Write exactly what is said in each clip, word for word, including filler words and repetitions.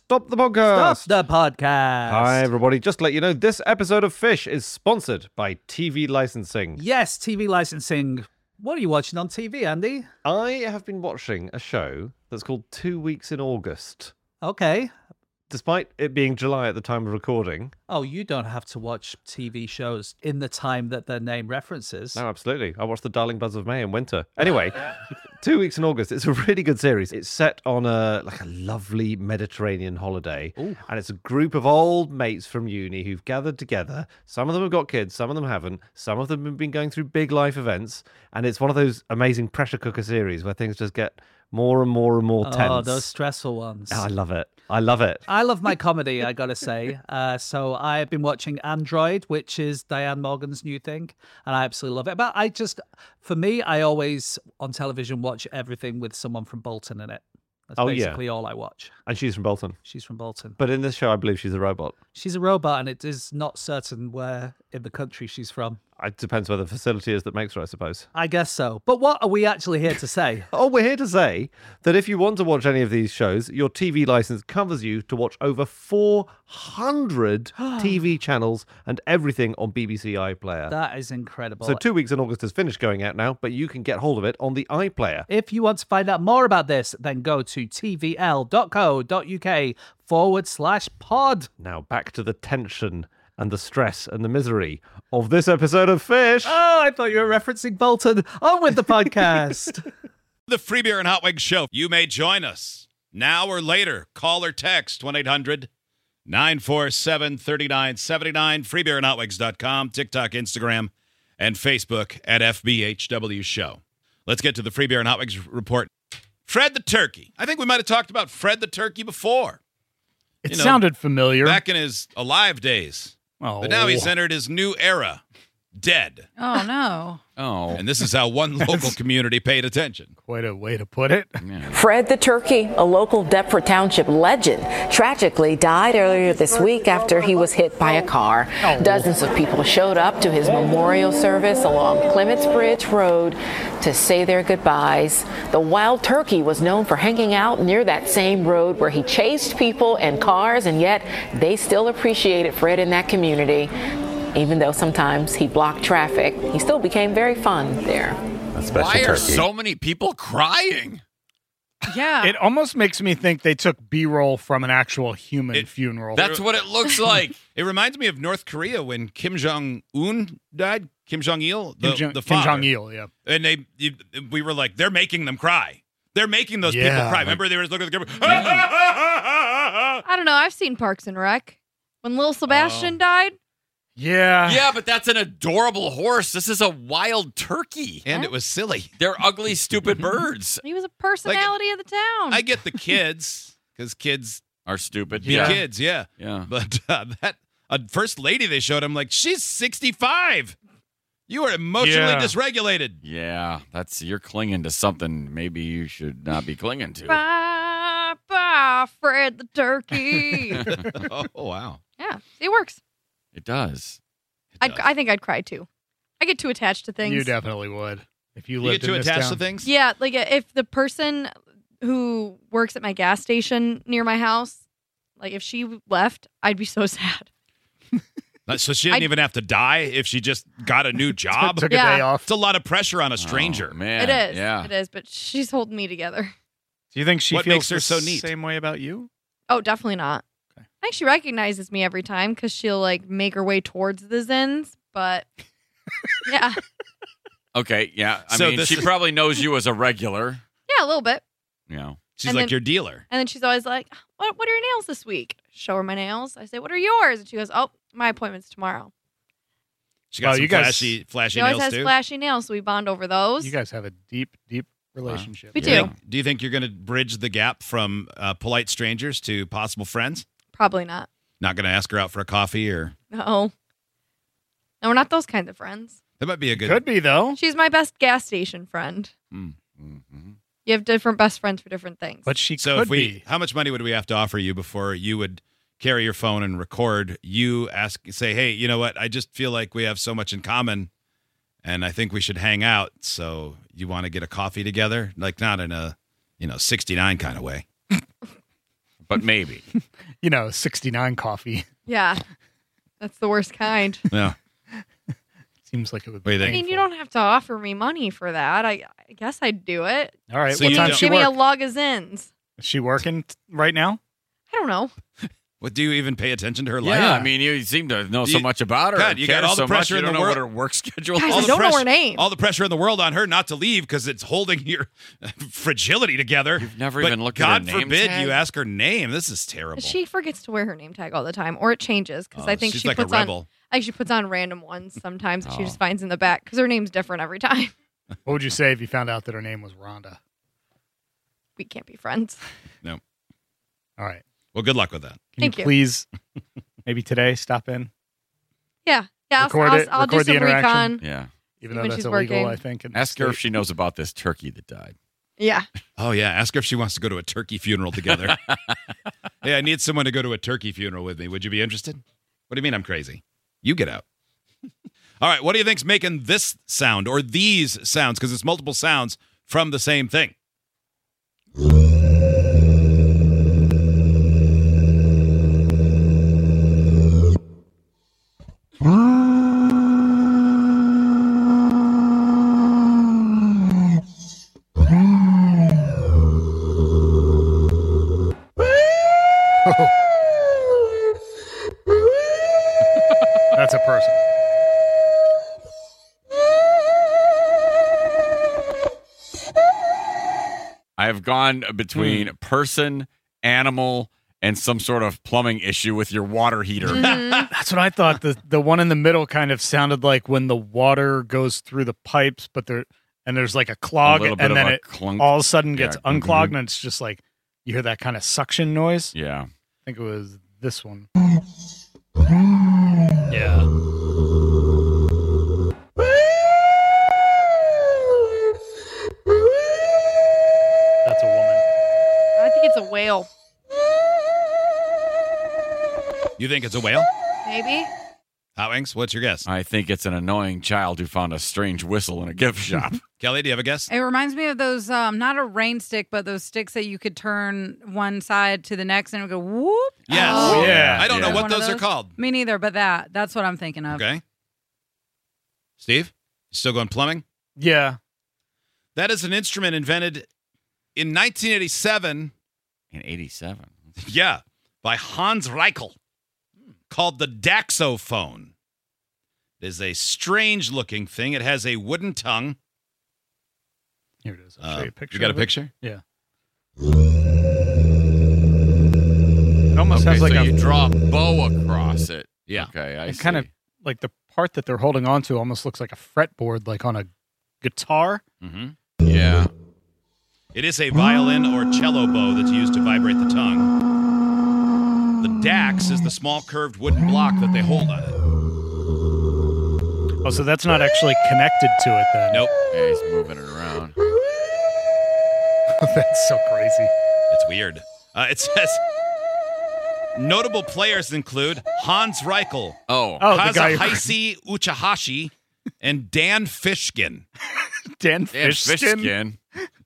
Stop the podcast. Stop the podcast. Hi, everybody. Just to let you know, this episode of Fish is sponsored by T V licensing. Yes, T V licensing. What are you watching on T V, Andy? I have been watching a show that's called Two Weeks in August. Okay. Despite it being July at the time of recording. Oh, you don't have to watch T V shows in the time that their name references. No, absolutely. I watched The Darling Buds of May in winter. Anyway, Two Weeks in August. It's a really good series. It's set on a like a lovely Mediterranean holiday. Ooh. And it's a group of old mates from uni who've gathered together. Some of them have got kids, some of them haven't. Some of them have been going through big life events. And it's one of those amazing pressure cooker series where things just get more and more and more tense. Oh, those stressful ones. Oh, I love it. I love it. I love my comedy, I gotta say. Uh, so I've been watching Android, which is Diane Morgan's new thing, and I absolutely love it. But I just, for me, I always on television watch everything with someone from Bolton in it. That's Oh, yeah. basically all I watch. And she's from Bolton. She's from Bolton. But in this show, I believe she's a robot. She's a robot, and it is not certain where in the country she's from. It depends where the facility is that makes her, I suppose. I guess so. But what are we actually here to say? Oh, we're here to say that if you want to watch any of these shows, your T V license covers you to watch over four hundred T V channels and everything on B B C iPlayer. That is incredible. So Two Weeks in August is finished going out now, but you can get hold of it on the iPlayer. If you want to find out more about this, then go to tvl.co.uk forward slash pod. Now back to the tension and the stress and the misery of this episode of Fish. Oh, I thought you were referencing Bolton. On with the podcast. The Free Beer and Hot Wings Show. You may join us now or later. Call or text one eight hundred nine four seven three nine seven nine. free beer and hot wings dot com, TikTok, Instagram, and Facebook at F B H W Show. Let's get to the Free Beer and Hot Wings report. Fred the Turkey. I think we might have talked about Fred the Turkey before. It You know, sounded familiar. Back in his alive days. Oh. But now he's entered his new era. Dead. Oh, no. Oh. And this is how one local community paid attention. Quite a way to put it. Fred the Turkey, a local Deptford Township legend, tragically died earlier this week after he was hit by a car. Oh. Dozens of people showed up to his memorial service along Clements Bridge Road to say their goodbyes. The wild turkey was known for hanging out near that same road where he chased people and cars, and yet they still appreciated Fred in that community. Even though sometimes he blocked traffic, he still became very fun there. Why are so many people crying? Yeah. It almost makes me think they took B-roll from an actual human It- funeral. That's what it looks like. It reminds me of North Korea when Kim Jong-un died. Kim Jong-il, the, Kim, Jong- the Kim father. Jong-il, yeah. And they, you, we were like, they're making them cry. They're making those Yeah, people cry. like- Remember, they were just looking at the camera. I don't know. I've seen Parks and Rec. When Little Sebastian Oh. died, Yeah. Yeah, but that's an adorable horse. This is a wild turkey. And it was silly. They're ugly, stupid birds. he was a personality of the town. I get the kids, because kids Are stupid. be Yeah. kids, yeah. Yeah. But uh, that uh, first lady they showed, I'm like, she's sixty-five. You are emotionally Yeah. dysregulated. Yeah, that's you're clinging to something maybe you should not be clinging to. Bye, bye, Fred the Turkey. Oh, wow. Yeah, it works. It does. It I'd, does. I think I'd cry too. I get too attached to things. You definitely would. If you You lived get too in this attached town. to things? Yeah, like if the person who works at my gas station near my house, like if she left, I'd be so sad. Uh, So she didn't I'd- even have to die if she just got a new job? Took Yeah. a day off. It's a lot of pressure on a stranger. Oh, man. it is. Yeah. It is, but she's holding me together. Do you think she What feels makes her the so neat? same way about you? Oh, definitely not. Okay. I think she recognizes me every time because she'll like make her way towards the Zins, but yeah, Okay, yeah. I So mean, this she is- probably knows you as a regular. yeah, a little bit. You know. She's And like then- your dealer. And then she's always like, "What? What are your nails this week?" Show her my nails. I say, "What are yours?" And she goes, "Oh, my appointment's tomorrow." She got Well, some you guys- flashy, flashy She always nails has too. flashy nails, so we bond over those. You guys have a deep, deep relationship. We Do you do. think- do you think you're going to bridge the gap from uh, polite strangers to possible friends? Probably not. Not going to ask her out for a coffee, or No. No, we're not those kinds of friends. that might be a good. Could be, though. She's my best gas station friend. Mm, mm, mm. You have different best friends for different things. But she So could if we, be. how much money would we have to offer you before you would carry your phone and record you ask, say, hey, you know what? I just feel like we have so much in common, and I think we should hang out. So you want to get a coffee together? Like not in a, you know, sixty-nine kind of way. but maybe. You know, sixty-nine coffee. Yeah. That's the worst kind. Yeah. Seems like it would What do be you I think? mean, you don't have to offer me money for that. I, I guess I'd do it. All right, So what you time don't- does she Give me a work? log of zins. Is she working t- right now? I don't know. What, do you even pay attention to her life? Yeah, I mean, you seem to know so You- much about her. God, and you got care all the so pressure much, in you the don't know world. what her work schedule Guys, is. I the don't know her pressure- name. All the pressure in the world on her not to leave because it's holding your fragility together. You've never But even looked at God her name forbid tag? you ask her name. This is terrible. She forgets to wear her name tag all the time, or it changes because Oh, I think she's she like puts a on. rebel. I think she puts on random ones sometimes. that She Oh. just finds in the back because her name's different every time. What would you say if you found out that her name was Rhonda? We can't be friends. All right. Well, good luck with that. Can Thank you you. please, maybe today, stop in? Yeah, yeah. I'll, Record I'll, it- I'll do record the some interaction. recon. Yeah. Even When though that's she's illegal, working. I think. in the Ask her if state. she knows about this turkey that died. Yeah. Oh, yeah. Ask her if she wants to go to a turkey funeral together. Hey, I need someone to go to a turkey funeral with me. Would you be interested? What do you mean I'm crazy? You get out. All right. What do you think's making this sound or these sounds? Because it's multiple sounds from the same thing. That's a person. I have gone between person, animal, and some sort of plumbing issue with your water heater. Mhm. That's what I thought. The the one in the middle kind of sounded like when the water goes through the pipes, but there and there's like a clog, a little bit and of then a it clunk. all of a sudden gets Yeah. unclogged, Mhm. and it's just like you hear that kind of suction noise. Yeah. I think it was this one. Yeah. That's a woman. I think it's a whale. You think it's a whale? Maybe. Hot Wings, what's your guess? I think it's an annoying child who found a strange whistle in a gift shop. Kelly, do you have a guess? It reminds me of those, um, not a rain stick, but those sticks that you could turn one side to the next and it would go whoop. Yes. Oh. Yeah. I don't know Yeah. what One of those, are those? called. Me neither, but that. That's what I'm thinking of. Okay. Steve, you still going plumbing? Yeah. That is an instrument invented in nineteen eighty-seven. In eighty-seven. Yeah, by Hans Reichel, called the Daxophone. It is a strange-looking thing. It has a wooden tongue. Here it is. I'll Uh, show you a picture. you got a of it. picture? Yeah. It almost Okay, has like so a you draw a bow across it. Yeah. Okay, I it see. kind of like the part that they're holding on to almost looks like a fretboard, like on a guitar. Mm-hmm. Yeah. It is a violin or cello bow that's used to vibrate the tongue. The Dax is the small curved wooden block that they hold on it. Oh, so that's not actually connected to it then. Nope, Yeah, he's moving it around. That's so crazy. it's weird. Uh, it says notable players include Hans Reichel, Oh. Oh, the guy who- Kazuhisa Uchihashi, and Dan Fishkin. Dan Dan Fishkin. Fishkin.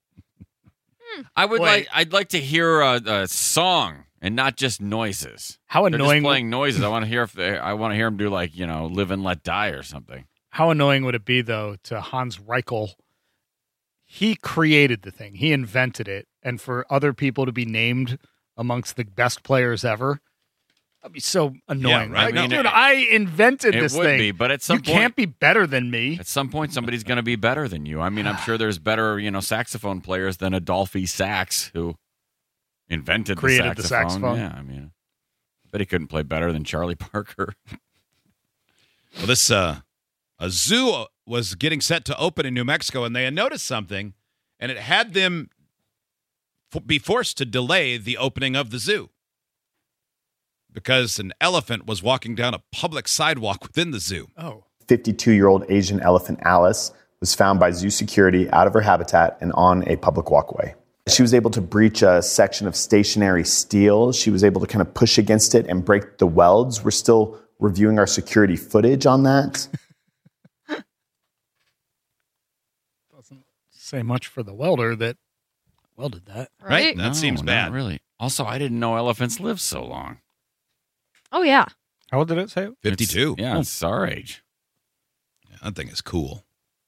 I would Wait. like. I'd like to hear a, a song and not just noises. How They're just annoying! playing noises. I want to hear if they, I want to hear them do like you know, "Live and Let Die" or something. How annoying would it be though to Hans Reichel? He created the thing. He invented it, and for other people to be named amongst the best players ever, that'd be so annoying. right? Like, I mean, dude, it- I invented It this would thing. be, but at some You point, can't be better than me. at some point, somebody's going to be better than you. I mean, I'm sure there's better, you know, saxophone players than Adolphe Sax, who invented Created the the saxophone. saxophone. Yeah, I mean, I bet he couldn't play better than Charlie Parker. Well, this uh, a zoo was getting set to open in New Mexico, and they had noticed something, and it had them f- be forced to delay the opening of the zoo because an elephant was walking down a public sidewalk within the zoo. Oh, fifty-two-year-old Asian elephant Alice was found by zoo security out of her habitat and on a public walkway. She was able to breach a section of stationary steel. She was able to kind of push against it and break the welds. We're still reviewing our security footage on that. doesn't say much for the welder that welded that. Right? Right? That No, seems not bad. really. Also, I didn't know elephants live so long. Oh yeah. How old did it say? fifty-two. It's, yeah, it's our age. Yeah, that thing is cool.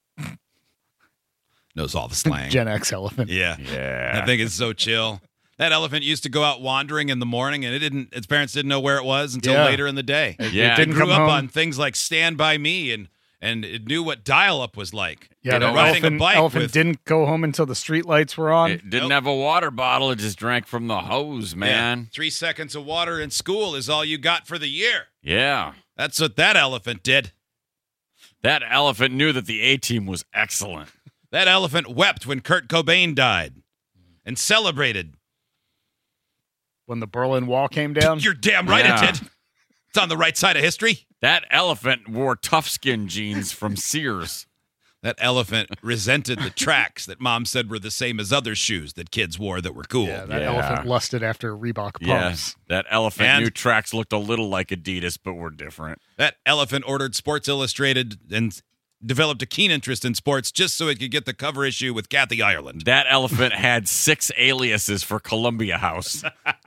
Knows all the slang. Gen X elephant. Yeah. Yeah. That thing is so chill. That elephant used to go out wandering in the morning, and it didn't. Its parents didn't know where it was until Yeah. later in the day. Yeah, it didn't grew come up home. on things like Stand By Me, and and it knew what dial-up was like. Yeah, You know, the riding elephant, a bike elephant with, didn't go home until the street lights were on. It didn't Nope. have a water bottle. It just drank from the hose, Yeah, man. three seconds of water in school is all you got for the year. Yeah. That's what that elephant did. That elephant knew that the A-team was excellent. That elephant wept when Kurt Cobain died, and celebrated. When the Berlin Wall came down. You're damn right Yeah. it did. It's on the right side of history. That elephant wore tough skin jeans from Sears. That elephant resented the tracks that mom said were the same as other shoes that kids wore that were cool. Yeah, that Yeah. elephant lusted after Reebok pumps. Yes. That elephant And- knew tracks looked a little like Adidas, but were different. That elephant ordered Sports Illustrated and developed a keen interest in sports just so it could get the cover issue with Kathy Ireland. That elephant had six aliases for Columbia House.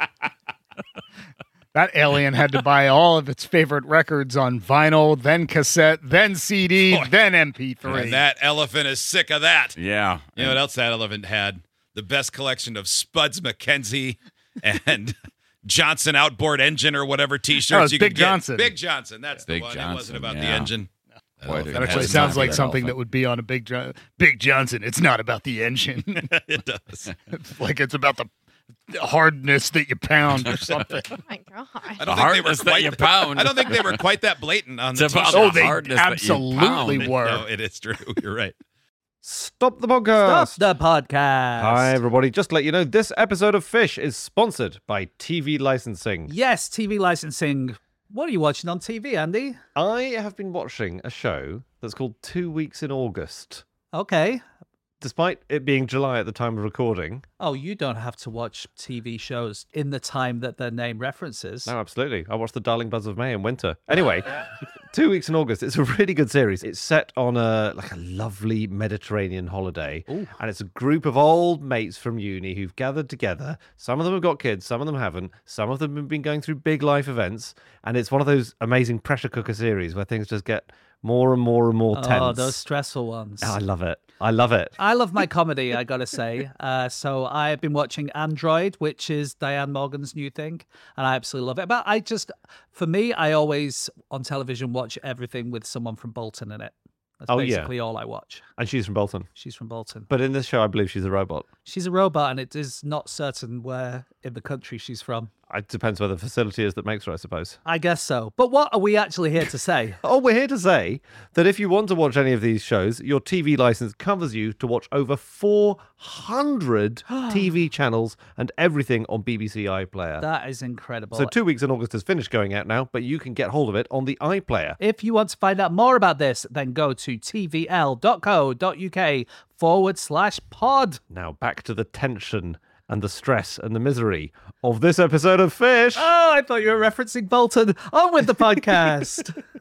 That alien had to buy all of its favorite records on vinyl, then cassette, then C D, Boy. then M P three. And that elephant is sick of that. Yeah. You know what else that elephant had? The best collection of Spuds McKenzie and Johnson outboard engine or whatever T-shirts Oh, it's you Big could get. Johnson. Big Johnson. That's Big the one. It Johnson, wasn't about the yeah. engine. That Boy, elephant dude, That has actually Has sounds not like that something elephant. that would be on a Big jo- Big Johnson. It's not about the engine. it does. It's like it's about the hardness that you pound or something. Oh my god. I The don't think they were hardness that quite. you pound. I don't think they were quite that blatant on the It's about T-shirt. Oh, the they hardness that you absolutely pound. were. No, it is true. You're right. Stop the podcast. Stop the podcast. Hi, everybody. Just to let you know, this episode of Fish is sponsored by T V licensing. Yes, T V licensing. What are you watching on T V, Andy? I have been watching a show that's called Two Weeks in August. Okay. Despite it being July at the time of recording. Oh, you don't have to watch T V shows in the time that their name references. No, absolutely. I watched The Darling Buds of May in winter. Anyway, Two Weeks in August. It's a really good series. It's set on a like a lovely Mediterranean holiday. Ooh. And it's a group of old mates from uni who've gathered together. Some of them have got kids, some of them haven't. Some of them have been going through big life events. And it's one of those amazing pressure cooker series where things just get more and more and more tense. Oh, those stressful ones. Oh, I love it. I love it. I love my comedy, I gotta say. Uh, so I've been watching Android, which is Diane Morgan's new thing, and I absolutely love it. But I just, for me, I always on television watch everything with someone from Bolton in it. That's Oh, yeah. basically all I watch. And she's from Bolton. She's from Bolton. But in this show, I believe she's a robot. She's a robot, and it is not certain where in the country she's from. It depends where the facility is that makes her, I suppose. I guess so. But what are we actually here to say? Oh, we're here to say that if you want to watch any of these shows, your T V license covers you to watch over four hundred T V channels and everything on B B C iPlayer. That is incredible. So Two Weeks in August has finished going out now, but you can get hold of it on the iPlayer. If you want to find out more about this, then go to tvl.co.uk forward slash pod. Now back to the tension and the stress and the misery of this episode of Fish. Oh, I thought you were referencing Bolton. On with the podcast.